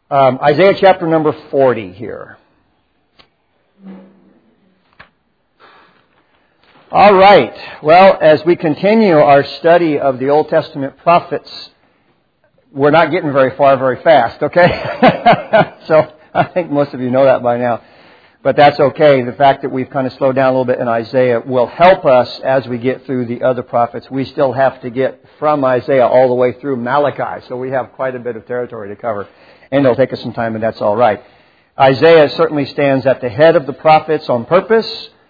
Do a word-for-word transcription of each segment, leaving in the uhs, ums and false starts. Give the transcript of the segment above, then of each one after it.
Um, Isaiah chapter number forty here. All right. Well, as we continue our study of the Old Testament prophets, we're not getting very far very fast, okay? So I think most of you know that by now. But that's okay. The fact that we've kind of slowed down a little bit in Isaiah will help us as we get through the other prophets. We still have to get from Isaiah all the way through Malachi, so we have quite a bit of territory to cover. And it'll take us some time, and that's all right. Isaiah certainly stands at the head of the prophets on purpose,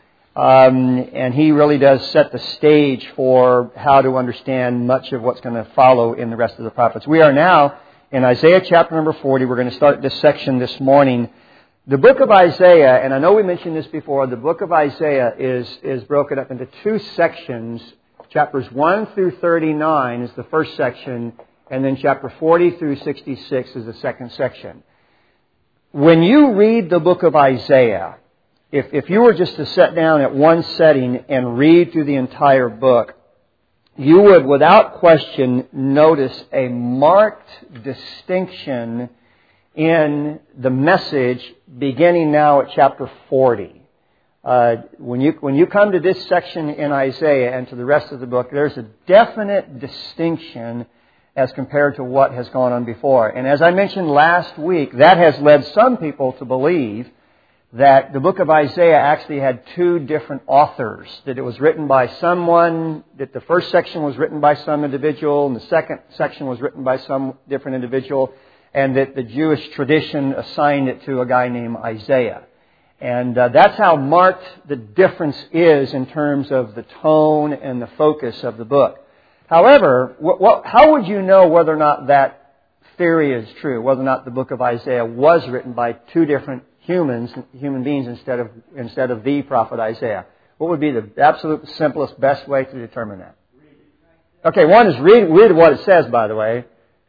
um, and he really does set the stage for how to understand much of what's going to follow in the rest of the prophets. We are now in Isaiah chapter number forty. We're going to start this section this morning. The book of Isaiah, and I know we mentioned this before, the book of Isaiah is, is broken up into two sections. Chapters one through thirty-nine is the first section, and then chapter forty through sixty-six is the second section. When you read the book of Isaiah, if, if you were just to sit down at one setting and read through the entire book, you would without question notice a marked distinction in the message beginning now at chapter forty. Uh, when you when you come to this section in Isaiah and to the rest of the book, there's a definite distinction as compared to what has gone on before. And as I mentioned last week, that has led some people to believe that the book of Isaiah actually had two different authors, that it was written by someone, that the first section was written by some individual, and the second section was written by some different individual, and that the Jewish tradition assigned it to a guy named Isaiah. And uh, that's how marked the difference is in terms of the tone and the focus of the book. However, what, what, how would you know whether or not that theory is true, whether or not the book of Isaiah was written by two different humans, human beings instead of instead of the prophet Isaiah? What would be the absolute simplest, best way to determine that? Okay, one is read, read what it says, by the way.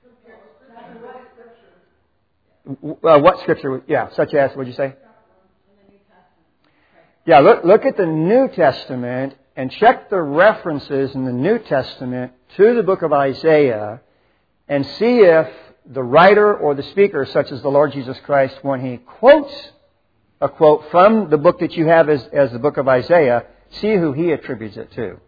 Uh, what scripture? Yeah, such as, what did you say? Yeah, look, look at the New Testament and check the references in the New Testament to the book of Isaiah and see if the writer or the speaker, such as the Lord Jesus Christ, when he quotes a quote from the book that you have as, as the book of Isaiah, see who he attributes it to.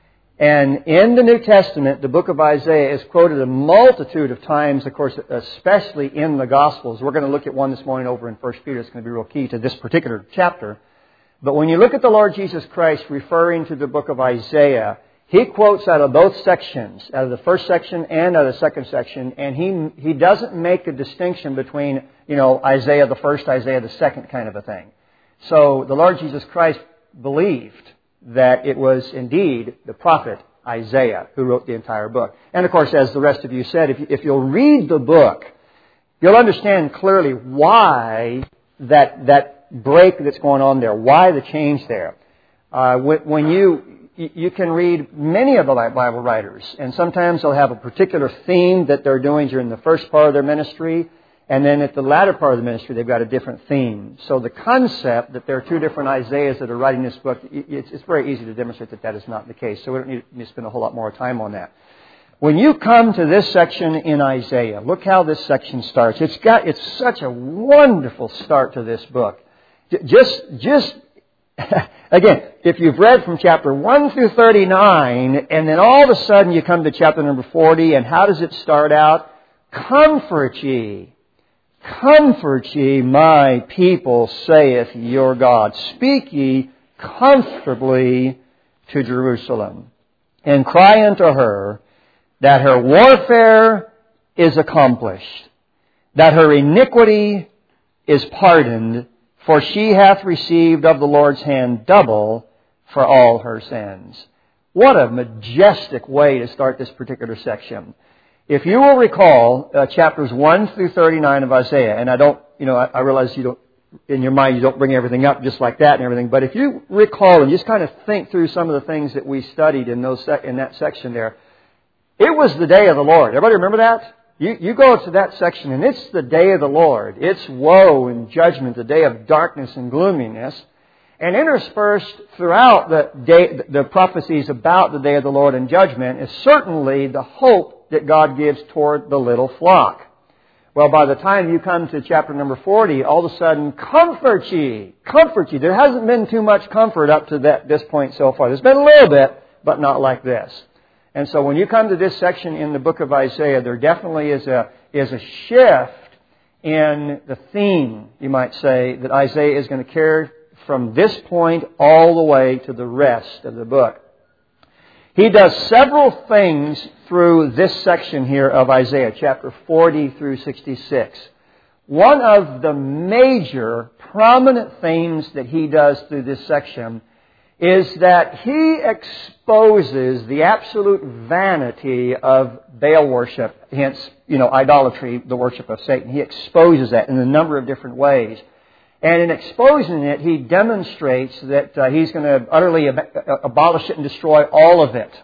And in the New Testament, the book of Isaiah is quoted a multitude of times, of course, especially in the Gospels. We're going to look at one this morning over in First Peter. It's going to be real key to this particular chapter. But when you look at the Lord Jesus Christ referring to the book of Isaiah, he quotes out of both sections, out of the first section and out of the second section, and he he doesn't make a distinction between, you know, Isaiah the first, Isaiah the second kind of a thing. So the Lord Jesus Christ believed that it was indeed the prophet Isaiah who wrote the entire book. And of course, as the rest of you said, if, you, if you'll read the book, you'll understand clearly why that that break that's going on there, why the change there. Uh, when, when you you can read many of the Bible writers, and sometimes they'll have a particular theme that they're doing during the first part of their ministry, and then at the latter part of the ministry, they've got a different theme. So the concept that there are two different Isaiahs that are writing this book, it's, it's very easy to demonstrate that that is not the case. So we don't need to spend a whole lot more time on that. When you come to this section in Isaiah, look how this section starts. It's got, it's such a wonderful start to this book. Just, just, again, if you've read from chapter one through thirty-nine, and then all of a sudden you come to chapter number forty, and how does it start out? Comfort ye. Comfort ye, my people, saith your God. Speak ye comfortably to Jerusalem, and cry unto her that her warfare is accomplished, that her iniquity is pardoned, for she hath received of the Lord's hand double for all her sins. What a majestic way to start this particular section. If you will recall uh, chapters one through thirty-nine of Isaiah, and I don't, you know, I, I realize you don't, in your mind you don't bring everything up just like that and everything, but if you recall and just kind of think through some of the things that we studied in those sec- in that section there, it was the day of the Lord. Everybody remember that? You, you go to that section and it's the day of the Lord. It's woe and judgment, the day of darkness and gloominess. And interspersed throughout the day, the prophecies about the day of the Lord and judgment is certainly the hope that God gives toward the little flock. Well, by the time you come to chapter number forty, all of a sudden, comfort ye, comfort ye. There hasn't been too much comfort up to that, this point so far. There's been a little bit, but not like this. And so when you come to this section in the book of Isaiah, there definitely is a, is a shift in the theme, you might say, that Isaiah is going to carry from this point all the way to the rest of the book. He does several things through this section here of Isaiah, chapter forty through sixty-six. One of the major prominent themes that he does through this section is that he exposes the absolute vanity of Baal worship, hence, you know, idolatry, the worship of Satan. He exposes that in a number of different ways. And in exposing it, he demonstrates that uh, he's going to utterly ab- abolish it and destroy all of it.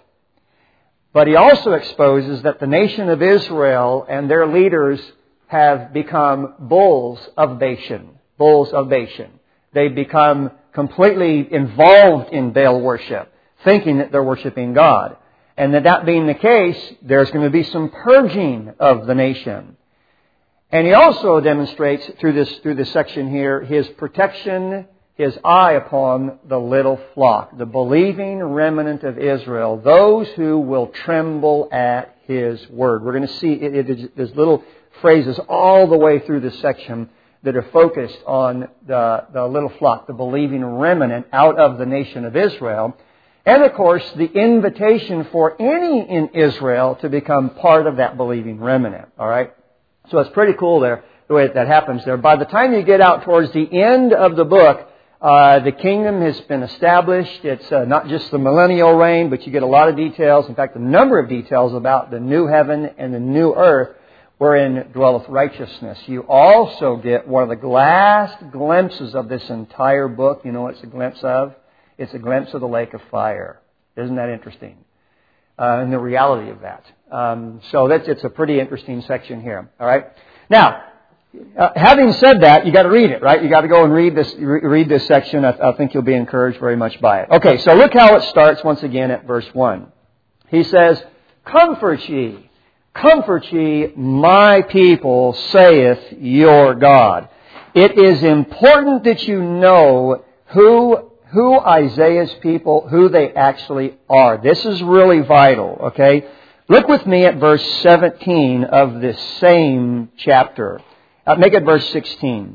But he also exposes that the nation of Israel and their leaders have become bulls of Bashan. Bulls of Bashan. They've become completely involved in Baal worship, thinking that they're worshiping God. And that that being the case, there's going to be some purging of the nation. And he also demonstrates through this through this section here his protection, his eye upon the little flock, the believing remnant of Israel, those who will tremble at his word. We're going to see it, it, there's little phrases all the way through this section that are focused on the, the little flock, the believing remnant out of the nation of Israel. And of course, the invitation for any in Israel to become part of that believing remnant. All right? So it's pretty cool there, the way that happens there. By the time you get out towards the end of the book, uh, the kingdom has been established. It's uh, not just the millennial reign, but you get a lot of details. In fact, a number of details about the new heaven and the new earth wherein dwelleth righteousness. You also get one of the last glimpses of this entire book. You know what it's a glimpse of? It's a glimpse of the lake of fire. Isn't that interesting? Uh, and the reality of that. Um, so that's it's a pretty interesting section here. All right. Now, uh, having said that, you got to read it, right? You got to go and read this. Re- read this section. I, I think you'll be encouraged very much by it. Okay. So look how it starts once again at verse one. He says, "Comfort ye, comfort ye, my people, saith your God." It is important that you know who. Who Isaiah's people, who they actually are. This is really vital, okay? Look with me at verse seventeen of this same chapter. Uh, make it verse sixteen.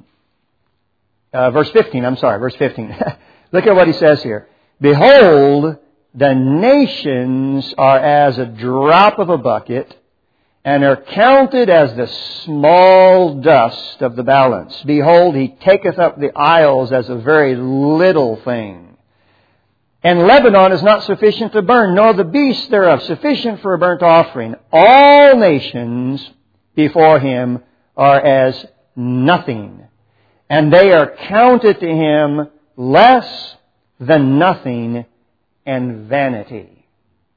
Uh, verse fifteen, I'm sorry, verse fifteen. Look at what he says here. "Behold, the nations are as a drop of a bucket, and are counted as the small dust of the balance. Behold, he taketh up the isles as a very little thing. And Lebanon is not sufficient to burn, nor the beasts thereof sufficient for a burnt offering. All nations before him are as nothing, and they are counted to him less than nothing and vanity."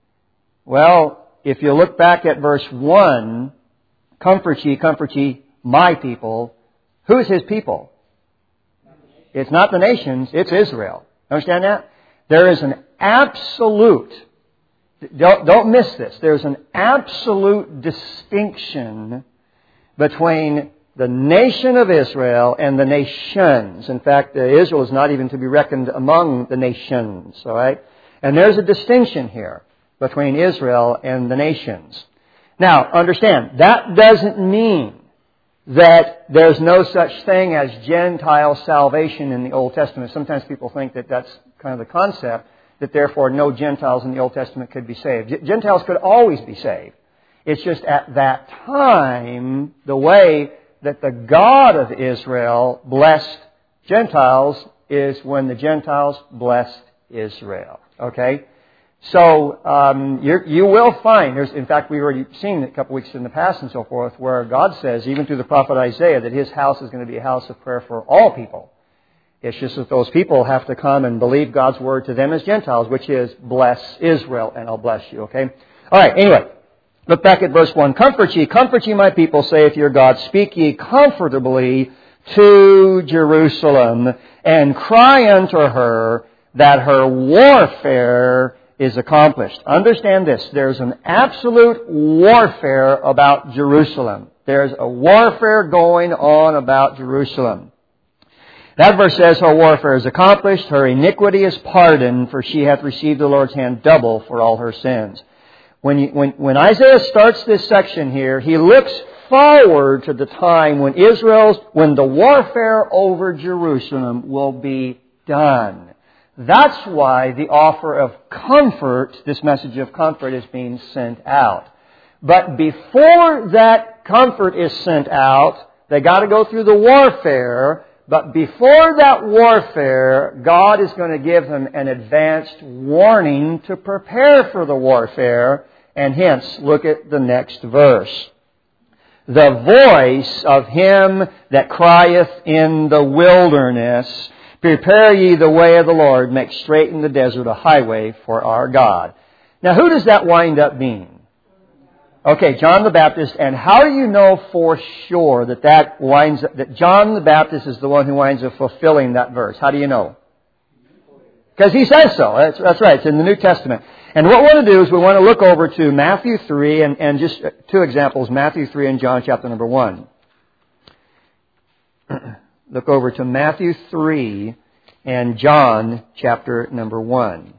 Well, if you look back at verse one, "Comfort ye, comfort ye, my people." Who's his people? It's not the nations, it's Israel. Understand that? There is an absolute, don't, don't miss this, there's an absolute distinction between the nation of Israel and the nations. In fact, Israel is not even to be reckoned among the nations. All right? And there's a distinction here between Israel and the nations. Now, understand, that doesn't mean that there's no such thing as Gentile salvation in the Old Testament. Sometimes people think that that's kind of the concept, that therefore no Gentiles in the Old Testament could be saved. Gentiles could always be saved. It's just at that time, the way that the God of Israel blessed Gentiles is when the Gentiles blessed Israel. Okay? So um, you're, you will find, there's, in fact, we've already seen it a couple weeks in the past and so forth, where God says, even through the prophet Isaiah, that His house is going to be a house of prayer for all people. It's just that those people have to come and believe God's word to them as Gentiles, which is, bless Israel, and I'll bless you, okay? All right, anyway, look back at verse one. "Comfort ye, comfort ye, my people, saith your God. Speak ye comfortably to Jerusalem, and cry unto her that her warfare is accomplished." Understand this. There's an absolute warfare about Jerusalem. There's a warfare going on about Jerusalem. That verse says, her warfare is accomplished, her iniquity is pardoned, for she hath received the Lord's hand double for all her sins. When, you, when, when Isaiah starts this section here, he looks forward to the time when Israel's, when the warfare over Jerusalem will be done. That's why the offer of comfort, this message of comfort, is being sent out. But before that comfort is sent out, they got to go through the warfare. But before that warfare, God is going to give them an advanced warning to prepare for the warfare. And hence, look at the next verse. The voice of him that crieth in the wilderness, prepare ye the way of the Lord, make straight in the desert a highway for our God. Now, who does that wind up being? Okay, John the Baptist. And how do you know for sure that that winds up, that John the Baptist is the one who winds up fulfilling that verse? How do you know? Because he says so. That's, that's right. It's in the New Testament. And what we want to do is we want to look over to Matthew three and, and just two examples, Matthew three and John chapter number one. Look over to Matthew three and John chapter number one.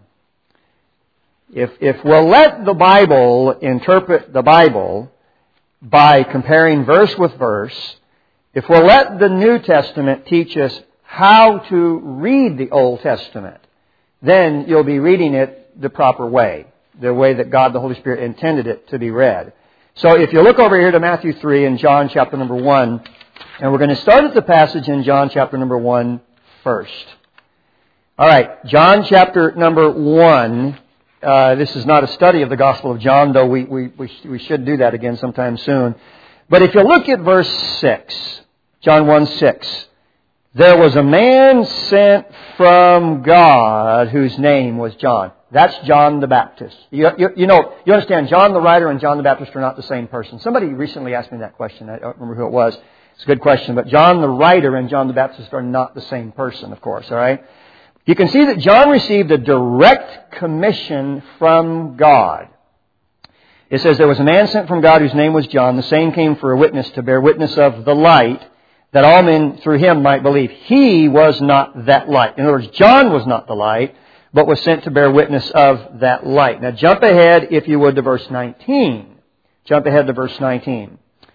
If, if we'll let the Bible interpret the Bible by comparing verse with verse, if we'll let the New Testament teach us how to read the Old Testament, then you'll be reading it the proper way, the way that God the Holy Spirit intended it to be read. So if you look over here to Matthew three and John chapter number one, and we're going to start at the passage in John chapter number one first. All right, John chapter number one. Uh, this is not a study of the Gospel of John, though we, we, we, we should do that again sometime soon. But if you look at verse six, John one six, there was a man sent from God whose name was John. That's John the Baptist. You, you, you know, you understand, John the writer and John the Baptist are not the same person. Somebody recently asked me that question. I don't remember who it was. It's a good question. But John the writer and John the Baptist are not the same person, of course, all right? You can see that John received a direct commission from God. It says, there was a man sent from God whose name was John. The same came for a witness to bear witness of the light, that all men through him might believe. He was not that light. In other words, John was not the light, but was sent to bear witness of that light. Now jump ahead, if you would, to verse nineteen. Jump ahead to verse nineteen.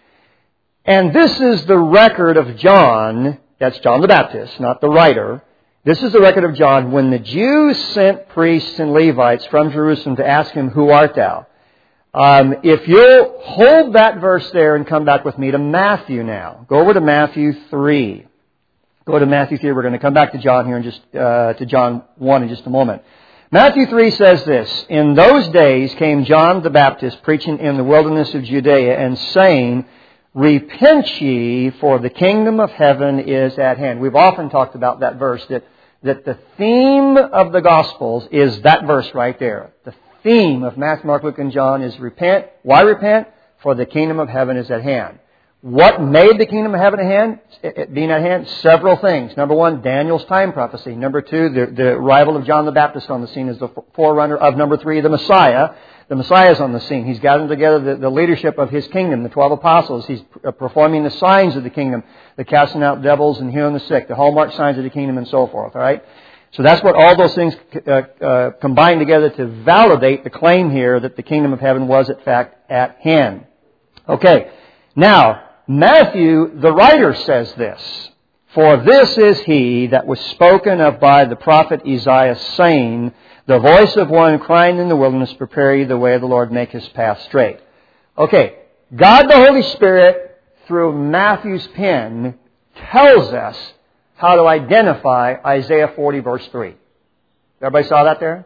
And this is the record of John, that's John the Baptist, not the writer. This is the record of John. When the Jews sent priests and Levites from Jerusalem to ask him, who art thou? Um, if you'll hold that verse there and come back with me to Matthew now. Go over to Matthew three. Go to Matthew three. We're going to come back to John here in just, uh, to John one in just a moment. Matthew three says this, in those days came John the Baptist preaching in the wilderness of Judea and saying, repent ye, for the kingdom of heaven is at hand. We've often talked about that verse, that, that the theme of the Gospels is that verse right there. The theme of Matthew, Mark, Luke, and John is repent. Why repent? For the kingdom of heaven is at hand. What made the kingdom of heaven at hand, it being at hand? Several things. Number one, Daniel's time prophecy. Number two, the, the arrival of John the Baptist on the scene as the forerunner of, number three, the Messiah. The Messiah is on the scene. He's gathering together the, the leadership of His kingdom, the twelve apostles. He's performing the signs of the kingdom, the casting out devils and healing the sick, the hallmark signs of the kingdom and so forth. All right? So that's what all those things uh, uh, combine together to validate the claim here that the kingdom of heaven was, in fact, at hand. Okay. Now, Matthew, the writer, says this, for this is he that was spoken of by the prophet Isaiah, saying, the voice of one crying in the wilderness, prepare ye the way of the Lord, make His path straight. Okay, God the Holy Spirit, through Matthew's pen, tells us how to identify Isaiah forty, verse three. Everybody saw that there?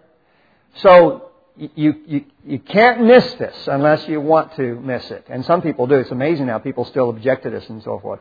So, you, you, you can't miss this unless you want to miss it. And some people do. It's amazing how people still object to this and so forth.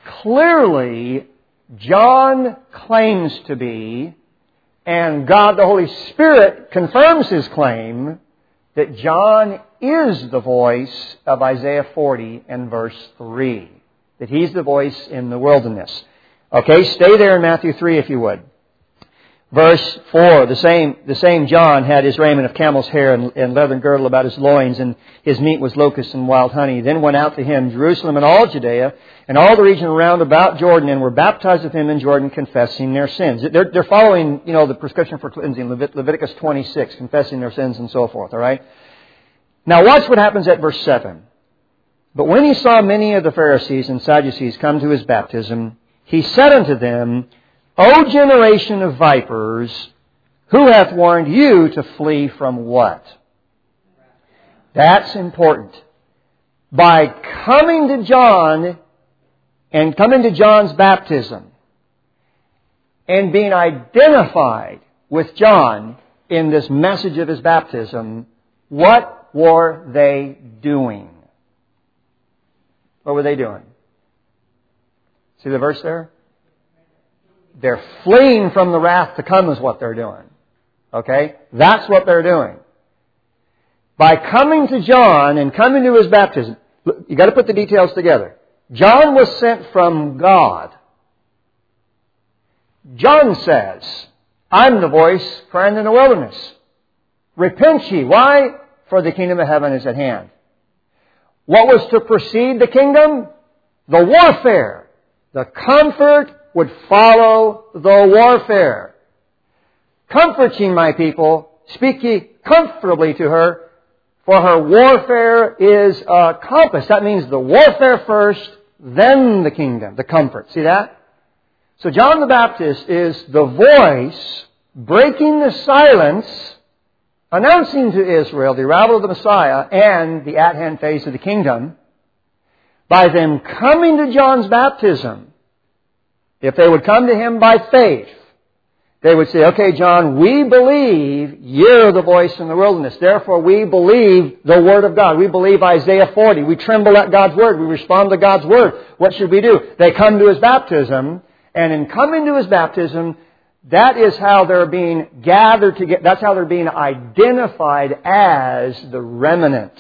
Clearly, John claims to be, and God the Holy Spirit confirms his claim, that John is the voice of Isaiah forty and verse three. That he's the voice in the wilderness. Okay, stay there in Matthew three if you would. Verse four, the same, the same John had his raiment of camel's hair and, and leathern girdle about his loins, and his meat was locusts and wild honey. Then went out to him Jerusalem and all Judea and all the region around about Jordan, and were baptized with him in Jordan, confessing their sins. They're, they're following, you know, the prescription for cleansing, Levit- Leviticus twenty-six, confessing their sins and so forth, all right? Now watch what happens at verse seven. But when he saw many of the Pharisees and Sadducees come to his baptism, he said unto them, O generation of vipers, who hath warned you to flee from what? That's important. By coming to John and coming to John's baptism and being identified with John in this message of his baptism, what were they doing? What were they doing? See the verse there? They're fleeing from the wrath to come is what they're doing. Okay? That's what they're doing. By coming to John and coming to his baptism, you got to put the details together. John was sent from God. John says, I'm the voice crying in the wilderness. Repent ye. Why? For the kingdom of heaven is at hand. What was to precede the kingdom? The warfare. The comfort would follow the warfare. Comfort ye, my people, speak ye comfortably to her, for her warfare is accomplished. That means the warfare first, then the kingdom, the comfort. See that? So John the Baptist is the voice breaking the silence, announcing to Israel the arrival of the Messiah and the at-hand phase of the kingdom. By them coming to John's baptism, if they would come to him by faith, they would say, okay, John, we believe you're the voice in the wilderness. Therefore, we believe the Word of God. We believe Isaiah forty. We tremble at God's Word. We respond to God's Word. What should we do? They come to his baptism, and in coming to his baptism, that is how they're being gathered together. That's how they're being identified as the remnant.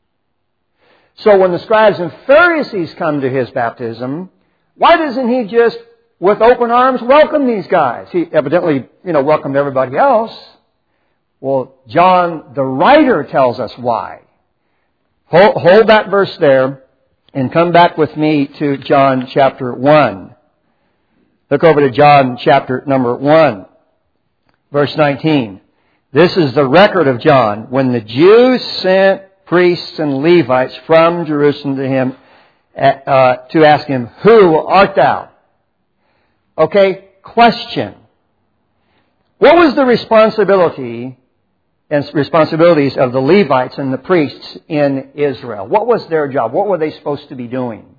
So when the scribes and Pharisees come to his baptism, why doesn't he just, with open arms, welcome these guys? He evidently, you know, welcomed everybody else. Well, John, the writer, tells us why. Hold, hold that verse there and come back with me to John chapter one. Look over to John chapter number one, verse nineteen. This is the record of John. When the Jews sent priests and Levites from Jerusalem to him uh, to ask him, who art thou? Okay, question. What was the responsibility and responsibilities of the Levites and the priests in Israel? What was their job? What were they supposed to be doing?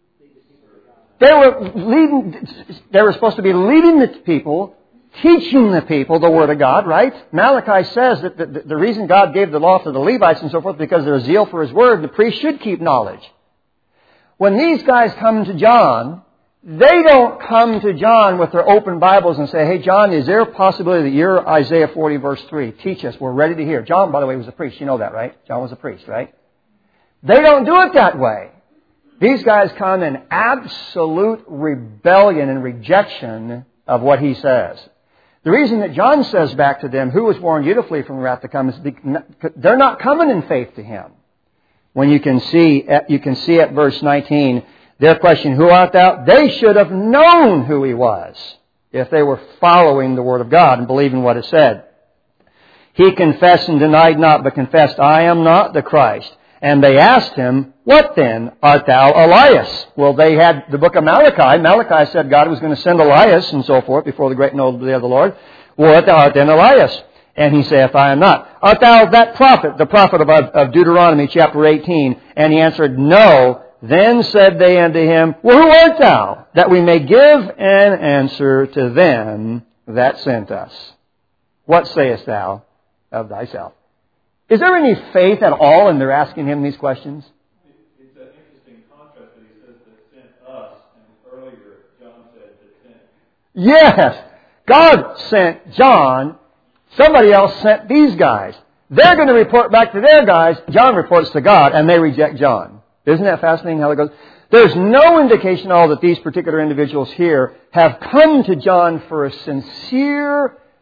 They were leading, they were supposed to be leading the people, teaching the people the Word of God, right? Malachi says that the, the reason God gave the law to the Levites and so forth, because their zeal for His Word, the priest should keep knowledge. When these guys come to John, they don't come to John with their open Bibles and say, hey, John, is there a possibility that you're Isaiah forty verse three? Teach us. We're ready to hear. John, by the way, was a priest. You know that, right? John was a priest, right? They don't do it that way. These guys come in absolute rebellion and rejection of what he says. The reason that John says back to them, who was warned you to flee from the wrath to come, is they're not coming in faith to him. When you can see, you can see at verse nineteen, their question, who art thou? They should have known who he was if they were following the Word of God and believing what it said. He confessed and denied not, but confessed, I am not the Christ. And they asked him, what then? Art thou Elias? Well, they had the book of Malachi. Malachi said God was going to send Elias and so forth before the great and notable day of the Lord. Well, art thou art then Elias? And he saith, I am not. Art thou that prophet, the prophet of, of Deuteronomy chapter eighteen? And he answered, no. Then said they unto him, well, who art thou? That we may give an answer to them that sent us. What sayest thou of thyself? Is there any faith at all in their asking him these questions? It's an interesting contrast that he says that sent us, and earlier John said that sent. Yes! God sent John. Somebody else sent these guys. They're going to report back to their guys. John reports to God, and they reject John. Isn't that fascinating how it goes? There's no indication at all that these particular individuals here have come to John for a sincere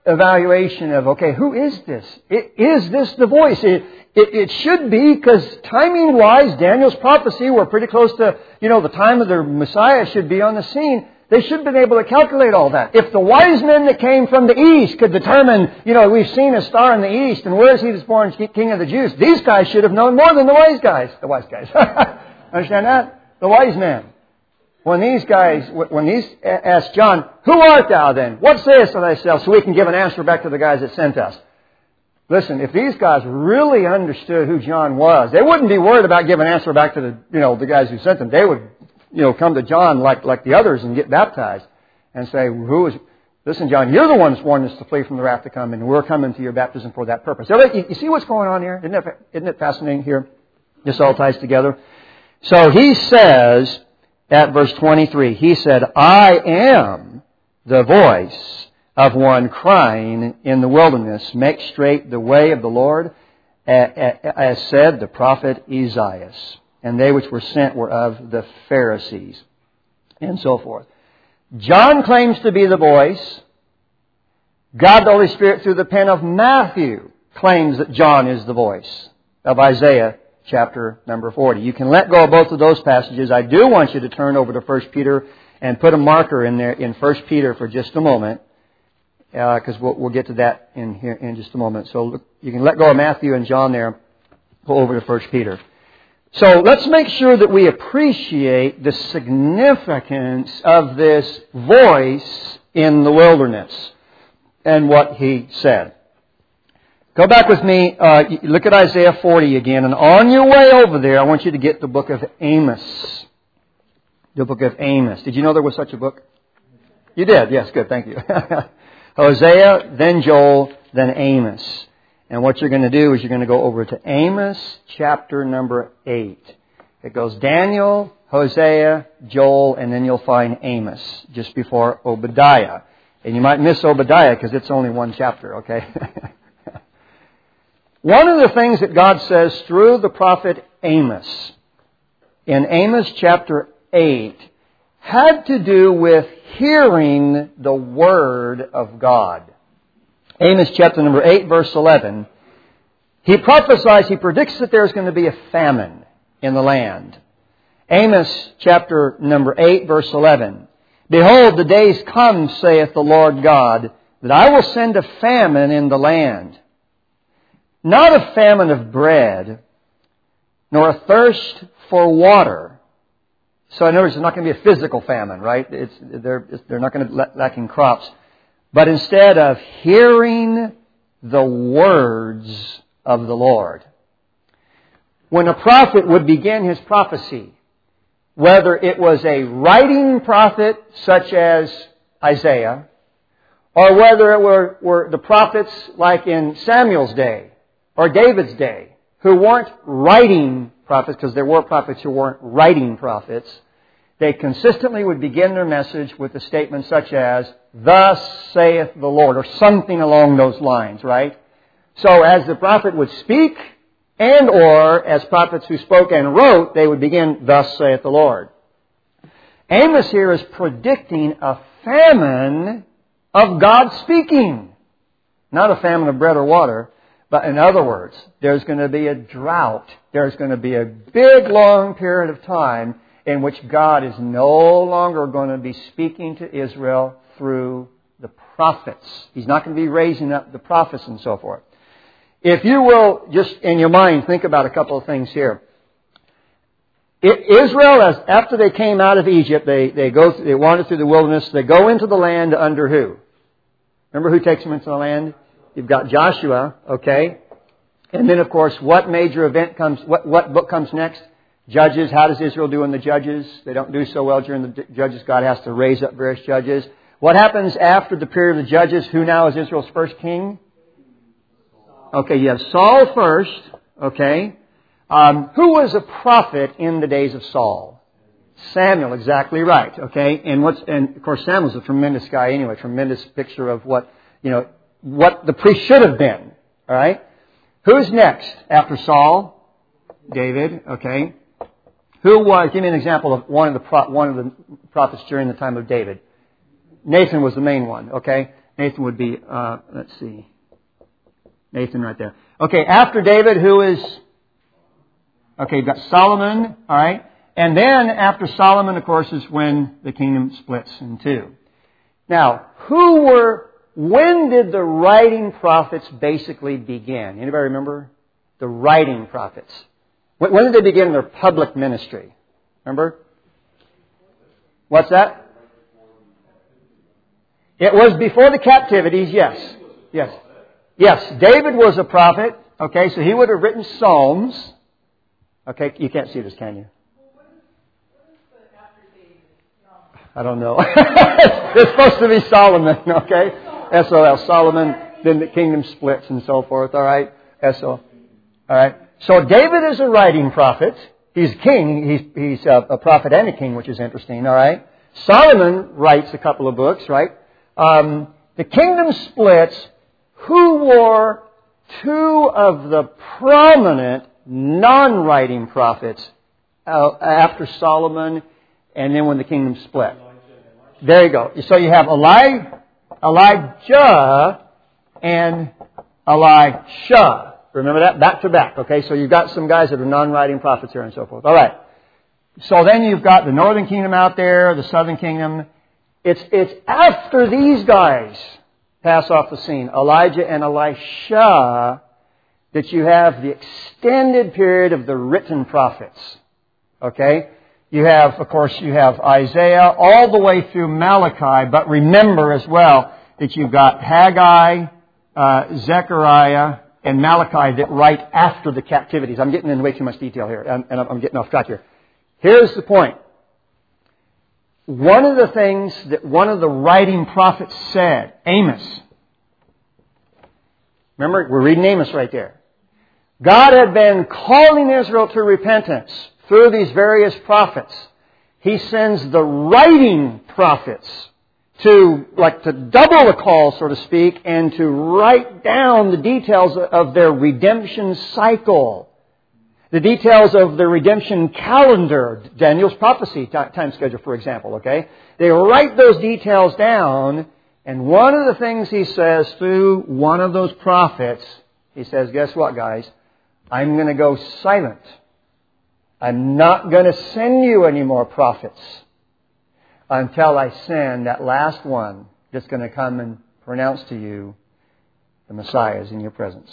evaluation of, okay, who is this? Is this the voice? It, it, it should be, because timing-wise, Daniel's prophecy, we're pretty close to, you know, the time of the Messiah should be on the scene. They should have been able to calculate all that. If the wise men that came from the east could determine, you know, we've seen a star in the east, and where is he that's born king of the Jews? These guys should have known more than the wise guys. The wise guys. Understand that? The wise men. When these guys, when these asked John, who art thou then? What sayest of thyself? So we can give an answer back to the guys that sent us. Listen, if these guys really understood who John was, they wouldn't be worried about giving an answer back to the, you know, the guys who sent them. They would, you know, come to John like, like the others and get baptized and say, who is, listen, John, you're the one that's warned us to flee from the wrath to come, and we're coming to your baptism for that purpose. So you, you see what's going on here? Isn't it, isn't it fascinating here? This all ties together. So he says, at verse twenty-three, he said, I am the voice of one crying in the wilderness, make straight the way of the Lord, as said the prophet Isaiah. And they which were sent were of the Pharisees, and so forth. John claims to be the voice. God the Holy Spirit, through the pen of Matthew, claims that John is the voice of Isaiah chapter number forty. You can let go of both of those passages. I do want you to turn over to First Peter and put a marker in there in First Peter for just a moment, because uh, we'll, we'll get to that in here in just a moment. So look, you can let go of Matthew and John there. Go over to First Peter. So let's make sure that we appreciate the significance of this voice in the wilderness and what he said. Go back with me, uh, look at Isaiah forty again, and on your way over there, I want you to get the book of Amos. The book of Amos. Did you know there was such a book? You did? Yes, good, thank you. Hosea, then Joel, then Amos. And what you're going to do is you're going to go over to Amos chapter number eight. It goes Daniel, Hosea, Joel, and then you'll find Amos just before Obadiah. And you might miss Obadiah because it's only one chapter, okay? One of the things that God says through the prophet Amos in Amos chapter eight had to do with hearing the Word of God. Amos chapter number eight, verse eleven. He prophesies, he predicts that there's going to be a famine in the land. Amos chapter number eight, verse eleven. Behold, the days come, saith the Lord God, that I will send a famine in the land. Not a famine of bread, nor a thirst for water. So in other words, it's not going to be a physical famine, right? It's, they're, they're not going to be lacking crops. But instead of hearing the words of the Lord. When a prophet would begin his prophecy, whether it was a writing prophet such as Isaiah, or whether it were, were the prophets like in Samuel's day, or David's day, who weren't writing prophets, because there were prophets who weren't writing prophets, they consistently would begin their message with a statement such as, thus saith the Lord, or something along those lines, right? So as the prophet would speak, and or as prophets who spoke and wrote, they would begin, thus saith the Lord. Amos here is predicting a famine of God speaking. Not a famine of bread or water, but in other words, there's going to be a drought. There's going to be a big, long period of time in which God is no longer going to be speaking to Israel through the prophets. He's not going to be raising up the prophets and so forth. If you will, just in your mind, think about a couple of things here. Israel, as after they came out of Egypt, they, they go, they wander through the wilderness, they go into the land under who? Remember who takes them into the land? You've got Joshua, okay? And then, of course, what major event comes, what, what book comes next? Judges. How does Israel do in the Judges? They don't do so well during the Judges. God has to raise up various judges. What happens after the period of the Judges? Who now is Israel's first king? Okay, you have Saul first, okay? Um, who was a prophet in the days of Saul? Samuel, exactly right, okay? And what's, and of course Samuel's a tremendous guy anyway, tremendous picture of what, you know, what the priest should have been, alright? Who's next after Saul? David, okay? Who was, give me an example of one of the pro, one of the prophets during the time of David. Nathan was the main one, okay? Nathan would be, uh, let's see. Nathan right there. Okay, after David, who is... Okay, you've got Solomon, all right? And then after Solomon, of course, is when the kingdom splits in two. Now, who were... When did the writing prophets basically begin? Anybody remember? The writing prophets. When did they begin their public ministry? Remember? What's that? It was before the captivities, yes. Yes. Yes, David was a prophet. Okay, so he would have written Psalms. Okay, you can't see this, can you? I don't know. It's supposed to be Solomon, okay? S O L, Solomon, then the kingdom splits and so forth, all right? S O L. All right. So David is a writing prophet. He's king. He's, he's a, a prophet and a king, which is interesting, all right? Solomon writes a couple of books, right? Um, the kingdom splits. Who were two of the prominent non-writing prophets uh, after Solomon and then when the kingdom split? There you go. So you have Eli, Elijah and Elisha. Remember that? Back to back. Okay, so you've got some guys that are non-writing prophets here and so forth. All right. So then you've got the northern kingdom out there, the southern kingdom. It's, it's after these guys pass off the scene, Elijah and Elisha, that you have the extended period of the written prophets. Okay? You have, of course, you have Isaiah all the way through Malachi, but remember as well that you've got Haggai, uh, Zechariah, and Malachi that write after the captivities. I'm getting into way too much detail here, and, and I'm getting off track here. Here's the point. One of the things that one of the writing prophets said, Amos. Remember, we're reading Amos right there. God had been calling Israel to repentance through these various prophets. He sends the writing prophets to, like, to double the call, so to speak, and to write down the details of their redemption cycle. The details of the redemption calendar, Daniel's prophecy time schedule, for example, okay? They write those details down, and one of the things he says through one of those prophets, he says, guess what, guys? I'm going to go silent. I'm not going to send you any more prophets until I send that last one that's going to come and pronounce to you the Messiah is in your presence.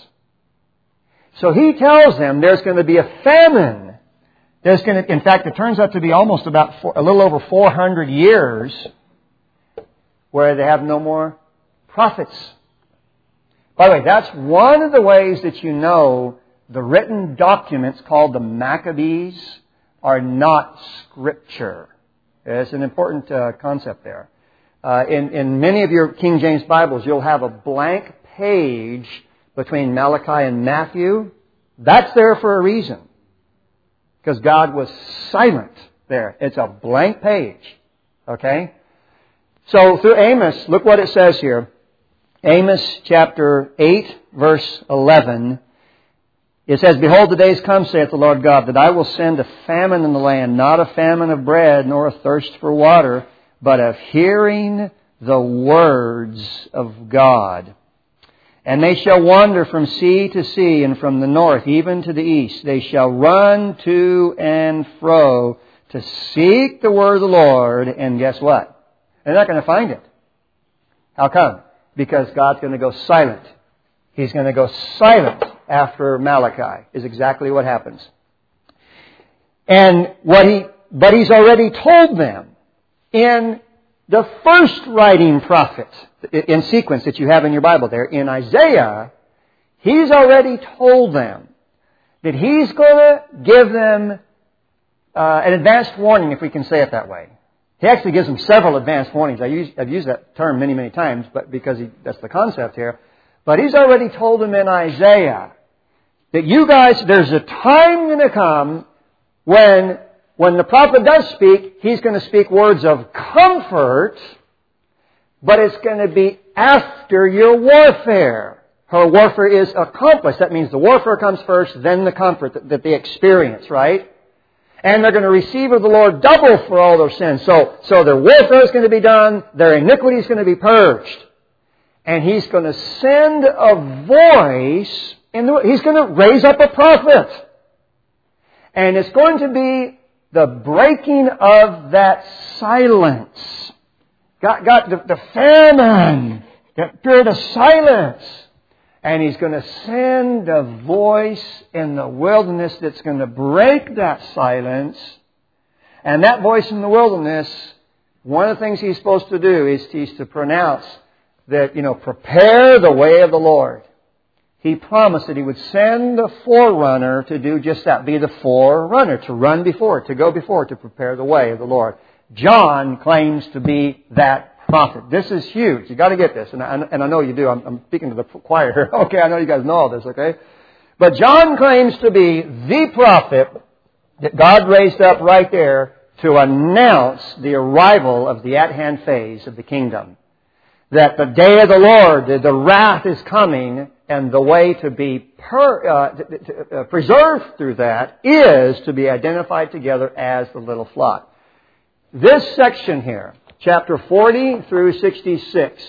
So he tells them there's going to be a famine. There's going to, in fact, it turns out to be almost about four, a little over four hundred years where they have no more prophets. By the way, that's one of the ways that you know the written documents called the Maccabees are not Scripture. It's an important uh, concept there. Uh, in, in many of your King James Bibles, you'll have a blank page between Malachi and Matthew. That's there for a reason. Because God was silent there. It's a blank page. Okay? So through Amos, look what it says here. Amos chapter eight, verse eleven. It says, Behold, the days come, saith the Lord God, that I will send a famine in the land, not a famine of bread, nor a thirst for water, but of hearing the words of God. And they shall wander from sea to sea, and from the north even to the east. They shall run to and fro to seek the word of the Lord, and guess what? They're not going to find it. How come? Because God's going to go silent. He's going to go silent after Malachi, is exactly what happens. And what he, but he's already told them in the first writing prophet, in sequence that you have in your Bible there, in Isaiah, he's already told them that he's going to give them uh, an advanced warning, if we can say it that way. He actually gives them several advanced warnings. I use, I've used that term many, many times, but because he, that's the concept here. But he's already told them in Isaiah that you guys, there's a time going to come when, when the prophet does speak, he's going to speak words of comfort, but it's going to be after your warfare. Her warfare is accomplished. That means the warfare comes first, then the comfort that, that they experience, right? And they're going to receive of the Lord double for all their sins. So, so their warfare is going to be done, their iniquity is going to be purged. And He's going to send a voice, in the, He's going to raise up a prophet. And it's going to be the breaking of that silence. Got, got the, the famine, that period of silence. And He's going to send a voice in the wilderness that's going to break that silence. And that voice in the wilderness, one of the things He's supposed to do is He's to pronounce that, you know, prepare the way of the Lord. He promised that He would send a forerunner to do just that, be the forerunner, to run before, to go before, to prepare the way of the Lord. John claims to be that prophet. This is huge. You got to get this, and I, and I know you do. I'm, I'm speaking to the choir here. Okay, I know you guys know all this. Okay, but John claims to be the prophet that God raised up right there to announce the arrival of the at-hand phase of the kingdom. That the day of the Lord, the, the wrath is coming, and the way to be per, uh, to, to, uh, preserved through that is to be identified together as the little flock. This section here, chapter forty through sixty-six,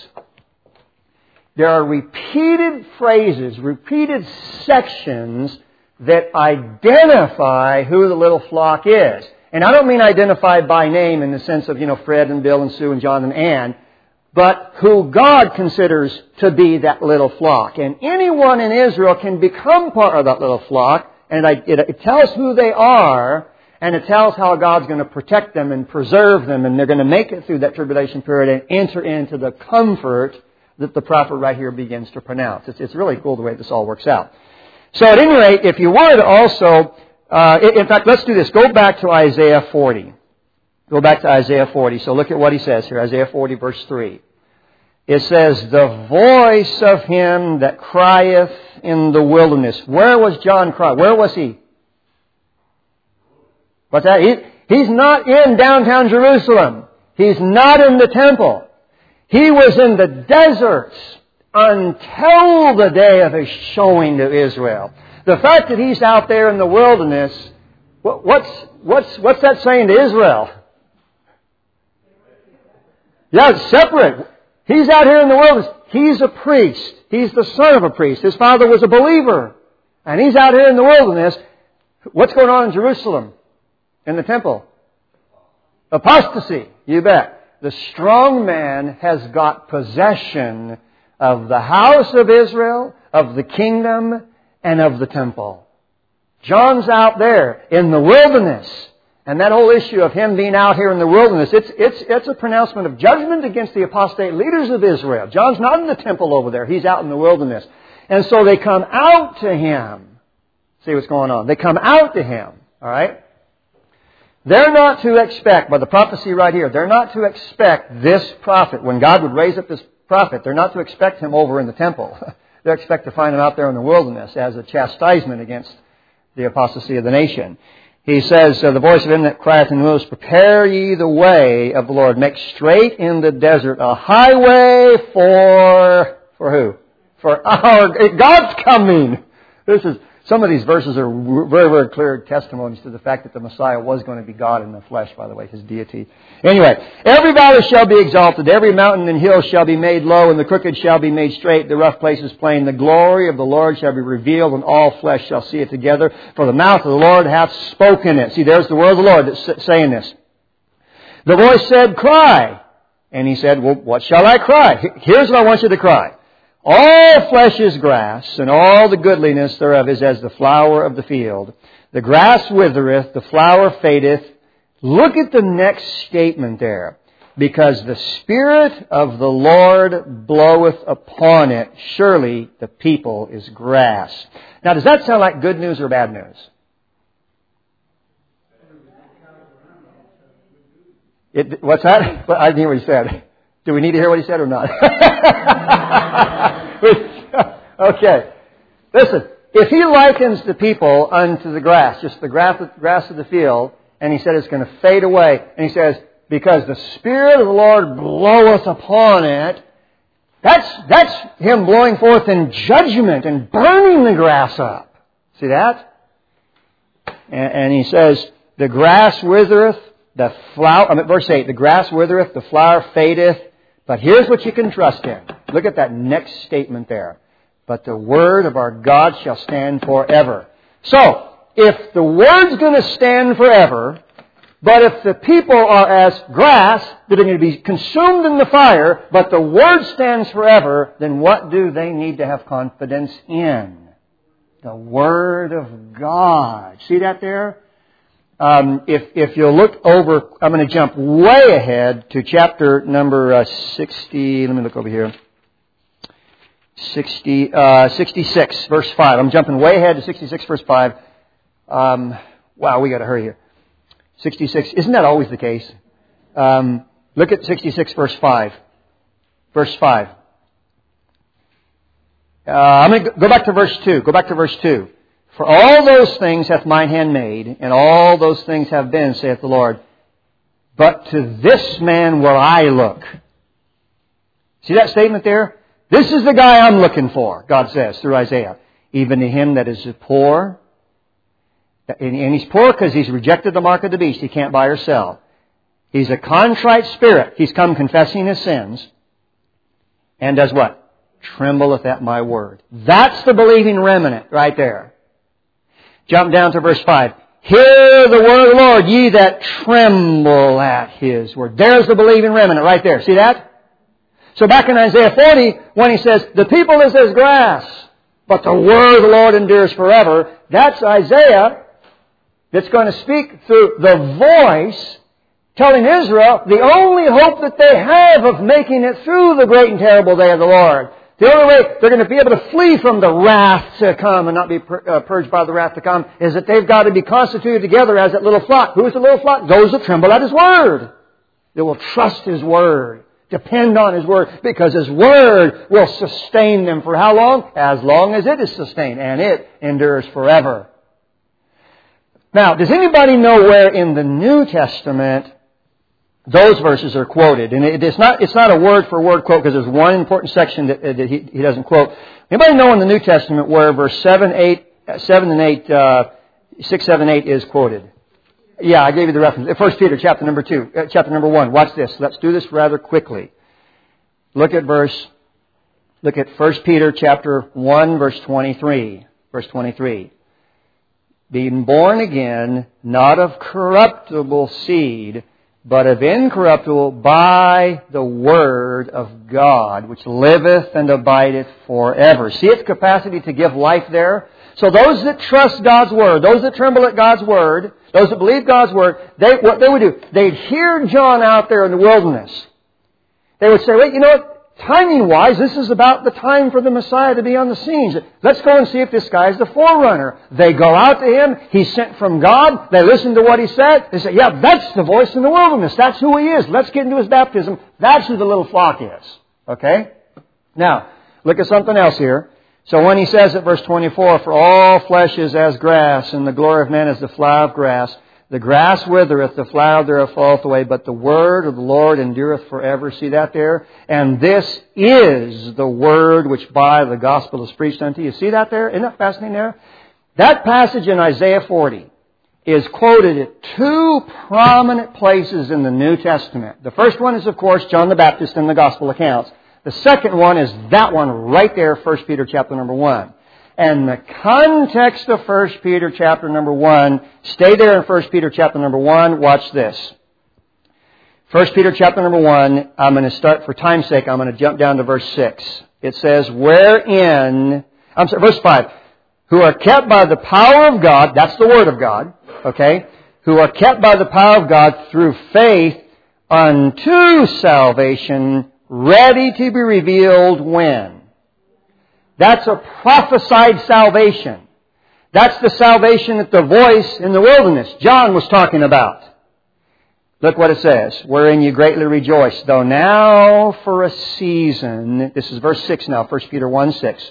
there are repeated phrases, repeated sections that identify who the little flock is. And I don't mean identify by name in the sense of, you know, Fred and Bill and Sue and John and Ann, but who God considers to be that little flock. And anyone in Israel can become part of that little flock, and it, it tells who they are, and it tells how God's going to protect them and preserve them, and they're going to make it through that tribulation period and enter into the comfort that the prophet right here begins to pronounce. It's, it's really cool the way this all works out. So at any rate, if you would also, uh, in fact, let's do this. Go back to Isaiah forty. Go back to Isaiah forty. So look at what he says here. Isaiah forty, verse three. It says, the voice of him that crieth in the wilderness. Where was John crying? Where was he? What's that? He, he's not in downtown Jerusalem. He's not in the temple. He was in the deserts until the day of His showing to Israel. The fact that He's out there in the wilderness, what, what's, what's, what's that saying to Israel? Yeah, it's separate. He's out here in the wilderness. He's a priest. He's the son of a priest. His father was a believer. And he's out here in the wilderness. What's going on in Jerusalem? In the temple? Apostasy. You bet. The strong man has got possession of the house of Israel, of the kingdom, and of the temple. John's out there in the wilderness. And that whole issue of him being out here in the wilderness, it's, it's, it's a pronouncement of judgment against the apostate leaders of Israel. John's not in the temple over there. He's out in the wilderness. And so they come out to him. See what's going on. They come out to him. All right? They're not to expect, by the prophecy right here, they're not to expect this prophet, when God would raise up this prophet, they're not to expect him over in the temple. They expect to find him out there in the wilderness as a chastisement against the apostasy of the nation. He says, uh, the voice of him that crieth in the wilderness, prepare ye the way of the Lord. Make straight in the desert a highway for, for who? For our, God's coming. This is, some of these verses are very, very clear testimonies to the fact that the Messiah was going to be God in the flesh, by the way, His deity. Anyway, every valley shall be exalted, every mountain and hill shall be made low, and the crooked shall be made straight, the rough places plain. The glory of the Lord shall be revealed, and all flesh shall see it together. For the mouth of the Lord hath spoken it. See, there's the word of the Lord that's saying this. The voice said, cry. And He said, well, what shall I cry? Here's what I want you to cry. All flesh is grass, and all the goodliness thereof is as the flower of the field. The grass withereth, the flower fadeth. Look at the next statement there. Because the Spirit of the Lord bloweth upon it, surely the people is grass. Now, does that sound like good news or bad news? It, what's that? I didn't hear what he said. Do we need to hear what he said or not? Okay. Listen, if he likens the people unto the grass, just the grass, grass of the field, and he said it's going to fade away, and he says, because the Spirit of the Lord bloweth upon it, that's, that's him blowing forth in judgment and burning the grass up. See that? And, and he says, the grass withereth, the flower, I mean, verse eight, the grass withereth, the flower fadeth, But here's what you can trust in. Look at that next statement there. But the word of our God shall stand forever. So, if the word's going to stand forever, but if the people are as grass that are going to be consumed in the fire, but the word stands forever, then what do they need to have confidence in? The Word of God. See that there? Um, if if you'll look over, I'm going to jump way ahead to chapter number uh, sixty. Let me look over here. sixty, uh, sixty-six, verse five. I'm jumping way ahead to sixty-six, verse five. Um, wow, we got to hurry here. sixty-six. Isn't that always the case? Um, look at sixty-six, verse five. Verse five. Uh, I'm going to go back to verse two. Go back to verse two. For all those things hath mine hand made, and all those things have been, saith the Lord. But to this man will I look. See that statement there? This is the guy I'm looking for, God says through Isaiah. Even to him that is poor. And he's poor because he's rejected the mark of the beast. He can't buy or sell. He's a contrite spirit. He's come confessing his sins. And does what? Trembleth at my word. That's the believing remnant right there. Jump down to verse five. Hear the word of the Lord, ye that tremble at His word. There's the believing remnant right there. See that? So back in Isaiah forty, when he says, the people is as grass, but the word of the Lord endures forever, that's Isaiah that's going to speak through the voice telling Israel the only hope that they have of making it through the great and terrible day of the Lord. The only way they're going to be able to flee from the wrath to come and not be purged by the wrath to come is that they've got to be constituted together as that little flock. Who is the little flock? Those that tremble at His Word. They will trust His Word. Depend on His Word. Because His Word will sustain them for how long? As long as it is sustained. And it endures forever. Now, does anybody know where in the New Testament those verses are quoted? And it, it's not it's not a word-for-word quote because there's one important section that, that he, he doesn't quote. Anybody know in the New Testament where verse seven, eight, seven and eight, uh, six, seven, eight is quoted? Yeah, I gave you the reference. First Peter, chapter number two, uh, chapter number one. Watch this. Let's do this rather quickly. Look at verse. Look at First Peter, chapter one, verse twenty-three. Verse twenty-three. Being born again, not of corruptible seed, but of incorruptible by the Word of God, which liveth and abideth forever. See its capacity to give life there? So those that trust God's Word, those that tremble at God's Word, those that believe God's Word, they, what they would do, they'd hear John out there in the wilderness. They would say, wait, you know what? Timing-wise, this is about the time for the Messiah to be on the scenes. Let's go and see if this guy is the forerunner. They go out to Him. He's sent from God. They listen to what He said. They say, yeah, that's the voice in the wilderness. That's who He is. Let's get into His baptism. That's who the little flock is. Okay? Now, look at something else here. So when He says at verse twenty-four, for all flesh is as grass, and the glory of man is the flower of grass. The grass withereth, the flower thereof falleth away, but the word of the Lord endureth forever. See that there? And this is the word which by the gospel is preached unto you. See that there? Isn't that fascinating there? That passage in Isaiah forty is quoted at two prominent places in the New Testament. The first one is, of course, John the Baptist in the gospel accounts. The second one is that one right there, First Peter chapter number one. And the context of First Peter chapter number one, stay there in First Peter chapter number one, watch this. First Peter chapter number one, I'm going to start, for time's sake, I'm going to jump down to verse six. It says, wherein, I'm sorry, verse five, who are kept by the power of God, that's the Word of God, okay, who are kept by the power of God through faith unto salvation, ready to be revealed when? That's a prophesied salvation. That's the salvation that the voice in the wilderness, John, was talking about. Look what it says. Wherein you greatly rejoice, though now for a season, this is verse six now, First Peter one, six.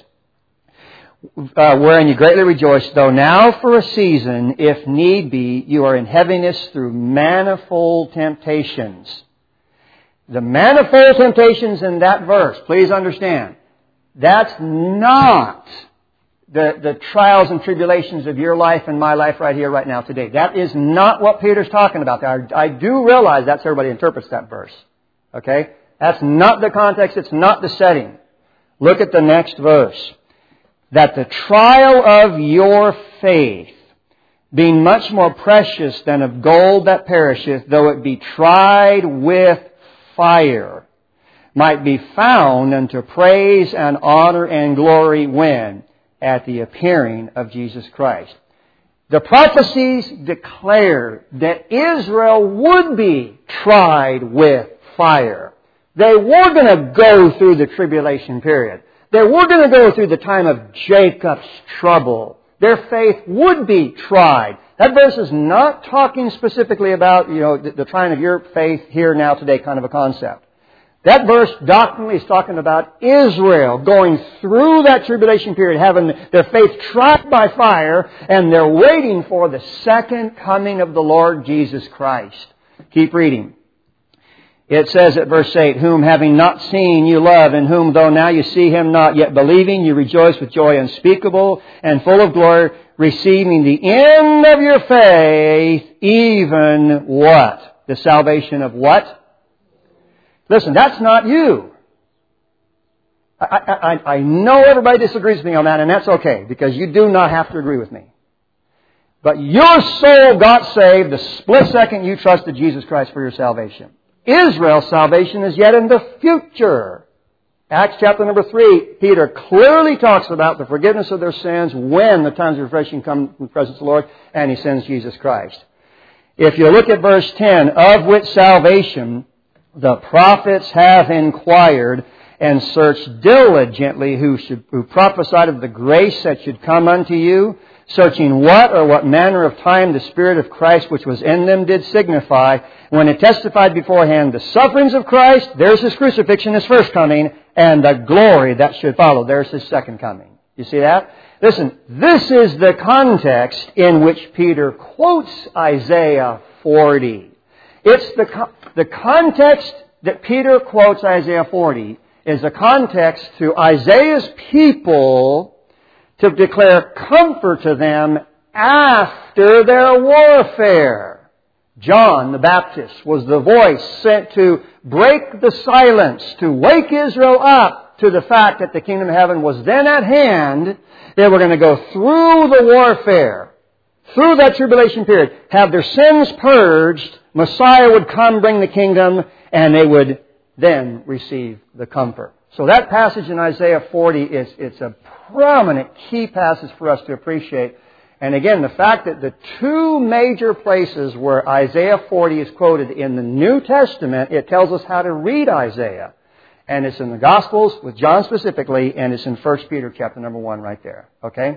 Uh, wherein you greatly rejoice, though now for a season, if need be, you are in heaviness through manifold temptations. The manifold temptations in that verse, please understand, that's not the, the trials and tribulations of your life and my life right here, right now, today. That is not what Peter's talking about there. I, I do realize that's everybody interprets that verse. Okay? That's not the context. It's not the setting. Look at the next verse. That the trial of your faith, being much more precious than of gold that perisheth, though it be tried with fire, might be found unto praise and honor and glory when? At the appearing of Jesus Christ. The prophecies declare that Israel would be tried with fire. They were going to go through the tribulation period. They were going to go through the time of Jacob's trouble. Their faith would be tried. That verse is not talking specifically about, you know, the, the trying of your faith here, now, today kind of a concept. That verse doctrinally is talking about Israel going through that tribulation period, having their faith tried by fire, and they're waiting for the second coming of the Lord Jesus Christ. Keep reading. It says at verse eight, whom having not seen you love, in whom though now you see Him not, yet believing you rejoice with joy unspeakable and full of glory, receiving the end of your faith, even what? The salvation of what? Listen, that's not you. I, I, I know everybody disagrees with me on that, and that's okay, because you do not have to agree with me. But your soul got saved the split second you trusted Jesus Christ for your salvation. Israel's salvation is yet in the future. Acts chapter number three, Peter clearly talks about the forgiveness of their sins when the times of refreshing come in the presence of the Lord, and He sends Jesus Christ. If you look at verse ten, of which salvation the prophets have inquired and searched diligently who should who prophesied of the grace that should come unto you, searching what or what manner of time the Spirit of Christ which was in them did signify, when it testified beforehand the sufferings of Christ, there's His crucifixion, His first coming, and the glory that should follow, there's His second coming. You see that? Listen, this is the context in which Peter quotes Isaiah forty. It's the, the context that Peter quotes Isaiah forty is a context to Isaiah's people to declare comfort to them after their warfare. John the Baptist was the voice sent to break the silence, to wake Israel up to the fact that the kingdom of heaven was then at hand. They were going to go through the warfare, through that tribulation period, have their sins purged, Messiah would come, bring the kingdom, and they would then receive the comfort. So that passage in Isaiah forty is it's a prominent key passage for us to appreciate. And again, the fact that the two major places where Isaiah forty is quoted in the New Testament, it tells us how to read Isaiah. And it's in the Gospels with John specifically, and it's in First Peter chapter number one right there. Okay?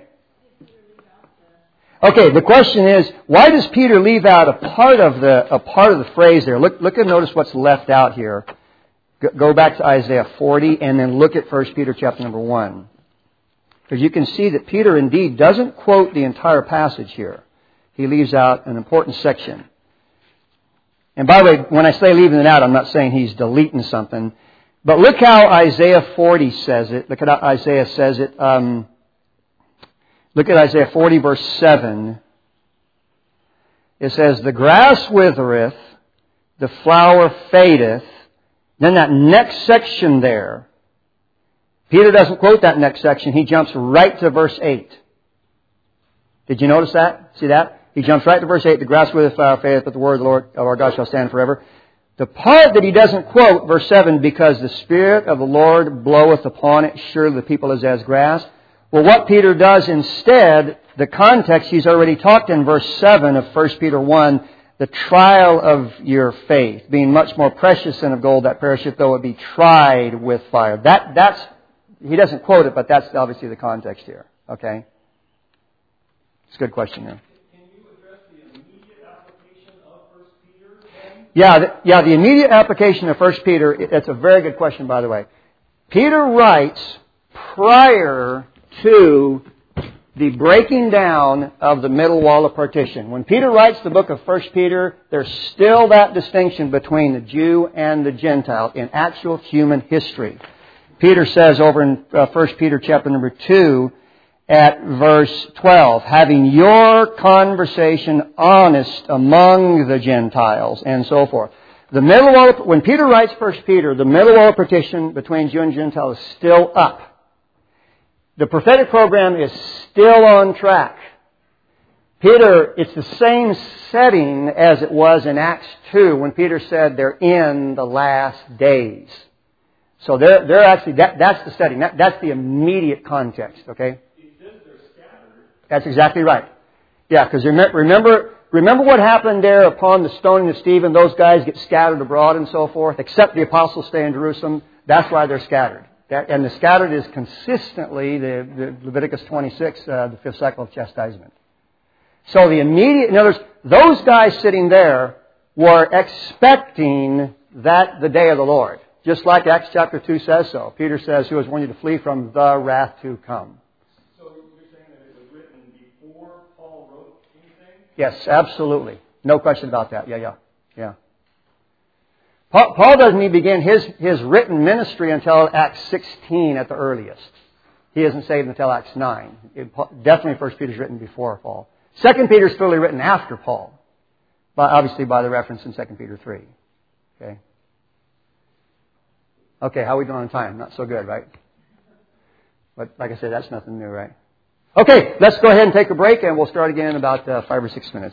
Okay, the question is, why does Peter leave out a part of the a part of the phrase there? Look, look and notice what's left out here. Go back to Isaiah forty and then look at First Peter chapter number one. Because you can see that Peter indeed doesn't quote the entire passage here. He leaves out an important section. And by the way, when I say leaving it out, I'm not saying he's deleting something. But look how Isaiah forty says it. Look at how Isaiah says it. Um, look at Isaiah forty verse seven. It says, the grass withereth, the flower fadeth. Then that next section there, Peter doesn't quote that next section. He jumps right to verse eight. Did you notice that? See that? He jumps right to verse eight. The grass withereth, flower fadeth, but the word of the Lord of our God shall stand forever. The part that he doesn't quote, verse seven, because the Spirit of the Lord bloweth upon it, surely the people is as grass. Well, what Peter does instead, the context he's already talked in verse seven of First Peter one, the trial of your faith, being much more precious than of gold that perisheth, though it be tried with fire. That, that's, he doesn't quote it, but that's obviously the context here. Okay? It's a good question there. Can you address the immediate application of First Peter then? Yeah, the, yeah, the immediate application of First Peter, that's a very good question, by the way. Peter writes prior to the breaking down of the middle wall of partition. When Peter writes the book of First Peter, there's still that distinction between the Jew and the Gentile in actual human history. Peter says over in uh, First Peter chapter number two at verse twelve, having your conversation honest among the Gentiles and so forth. The middle wall, when Peter writes First Peter, the middle wall of partition between Jew and Gentile is still up. The prophetic program is still on track. Peter, it's the same setting as it was in Acts two when Peter said they're in the last days. So they're, they're actually, that, that's the setting. That, that's the immediate context, okay? He says they're scattered. That's exactly right. Yeah, because remember, remember what happened there upon the stoning of Stephen? Those guys get scattered abroad and so forth, except the apostles stay in Jerusalem. That's why they're scattered. That, and the scattered is consistently the, the Leviticus twenty-six, uh, the fifth cycle of chastisement. So the immediate, in other words, those guys sitting there were expecting that the day of the Lord. Just like Acts chapter two says so. Peter says, who has warned you to flee from the wrath to come. So you're saying that it was written before Paul wrote anything? Yes, absolutely. No question about that. Yeah, yeah, yeah. Paul, Paul doesn't even begin his, his written ministry until Acts sixteen at the earliest. He isn't saved until Acts nine. It, definitely First Peter's written before Paul. Second Peter's clearly written after Paul, but obviously by the reference in Second Peter three. Okay. Okay, how are we doing on time? Not so good, right? But like I said, that's nothing new, right? Okay, let's go ahead and take a break, and we'll start again in about uh, five or six minutes.